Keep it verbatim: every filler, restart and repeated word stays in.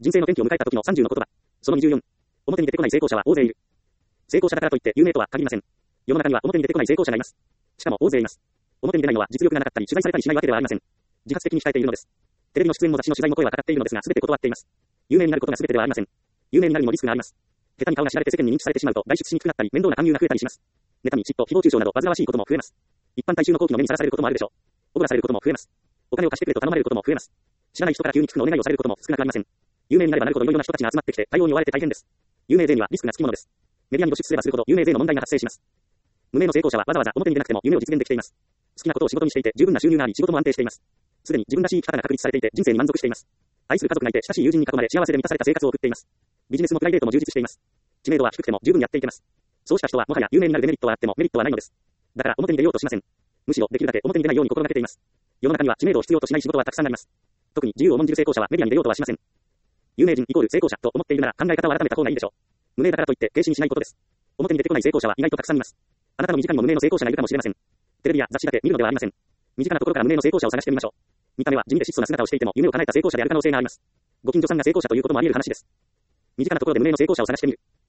人生の転機を迎えた時のさんじゅうの言葉。そのにじゅうよん。表に出てこない成功者は大勢いる。成功者だからといって有名とは限りません。世の中には表に出てこない成功者がいます。しかも大勢います。表に出ないのは実力がなかったり取材されたりしないわけではありません。自発的に鍛えているのです。テレビの出演も雑誌の取材も声はかかっているのですが全て断っています。有名になることが全てではありません。有名になるにもリスクがあります。下手に顔が知られて世間に認知されてしまうと外出しにくくなったり面倒な勧誘が増えたりします。妬み、嫉妬、誹謗中傷など煩わしいことも増えます。一般大衆の好奇の目にさらされることもあるでしょう。おごらされることも増えます。お金を貸してくれと頼まれることも増えます。知らない人から急に聞くのお願いをされることも少なくありません。有名になればなるほどいろいろな人たちが集まってきて対応に追われて大変です。有名税にはリスクがつきものです。メディアに露出すればするほど有名税の問題が発生します。無名の成功者はわざわざ表に出なくても夢を実現できています。好きなことを仕事にしていて十分な収入があり仕事も安定しています。すでに自分らしい生き方が確立されていて人生に満足しています。愛する家族がいて親しい友人に囲まれ幸せで満たされた生活を送っています。ビジネスもプライベートも充実しています。知名度は低くても十分やっていけます。そうした人はもはや有名になるデメリットはあってもメリットはないのです。だから表に出ようとしません。むしろできるだけ表に出ないように心がけています。世の中には知名度を必要としない仕事はたくさんあります。特に自由を重んじる成功者はメディアに出ようとはしません。有名人イコール成功者と思っているなら考え方を改めた方がいいでしょう。無名だからといって軽視にしないことです。表に出てこない成功者は意外とたくさんいます。あなたの身近にも無名の成功者がいるかもしれません。テレビや雑誌だけ見るのではありません。身近なところから無名の成功者を探してみましょう。見た目は地味で質素な姿をしていても夢を叶えた成功者である可能性があります。ご近所さんが成功者ということもあり得る話です。身近なところで無名の成功者を探してみる。